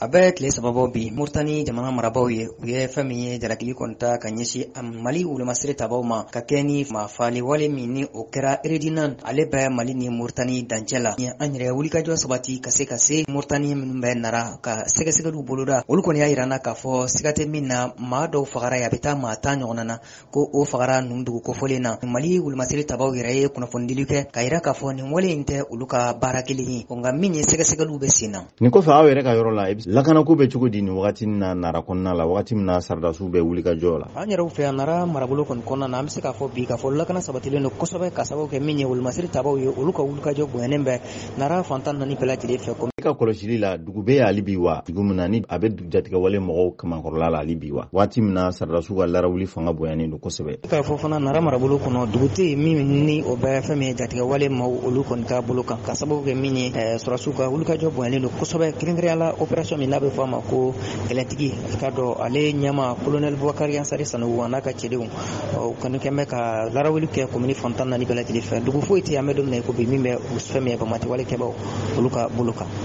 A bɛ tile sababu bi Mauritanie jamana marabaaw ye u ye fɛn min ye jalaki kɔnta ka ɲɛsin Mali wolomasiri tabaw ma ka kɛ ni faali wale min ni o kɛra Eredina ale bɛ Mali ni Mauritanie dancɛ la. Ni an yɛrɛ wulikajɔ sabati ka se Mauritanie minnu bɛ nara ka sɛgɛsɛgɛliw boloda olu kɔni y'a yirana k'a fɔ siga tɛ min na maa dɔw fagara ye a bɛ taa maa 10 ɲɔgɔnna na ko o fagara Nundugu kɔfɔlen na. Mali wolomasiri tabaw yɛrɛ ye kunnafonidili kɛ ka yira k'a fɔ nin wale in tɛ olu ka baara kelen ye nka min ye sɛgɛsɛgɛliw bɛ sen na. Nin kɔfɛ aw yɛrɛ ka yɔrɔ la lakana ko bɛ cogo di nin wagati na nara kɔnɔna la wagati min na Sardasiw bɛ wuli ka jɔ la. An yɛrɛ fɛ yan nara marabolo kɔnɔna na an bɛ se k'a fɔ bi k'a fɔ lakana sabatilen don kosɛbɛ ka sababu kɛ min ye wolomasiri tabaw ye olu ka wulikajɔ bonyalen bɛ nara fantan naani bɛɛ lajɛlen fɛ. I ka kɔlɔsili la dugu bɛ hali bi wa dugu min na ni a bɛ jatigɛ wale mɔgɔw kamakɔrɔla la hali bi wa waati min na Sardasiw ka larawuli fanga bonyanen don kosɛbɛ. K'a fɔ fana nara marabolo kɔnɔ dugu tɛ yen min ni o bɛ fɛn min ye jatigɛ wale maaw olu kɔni ka bolo kan ka sababu kɛ min ye Sɔrɔsiw ka wulikajɔ bonyalen don kosɛbɛ kɛrɛnkɛrɛnnenya la opération min n'a bɛ fɔ a ma ko kɛlɛtigi ka dɔn ale ɲɛma colonel Boubacar Yansari Sanogo n'a ka cɛdenw o kɔni kɛn bɛ ka larawuli kɛ commune fantan naani bɛɛ lajɛlen fɛ dugu foyi tɛ yan an bɛ don min na i ko bi min bɛ fɛn min ye banbati walekɛbaw olu ka bolo kan.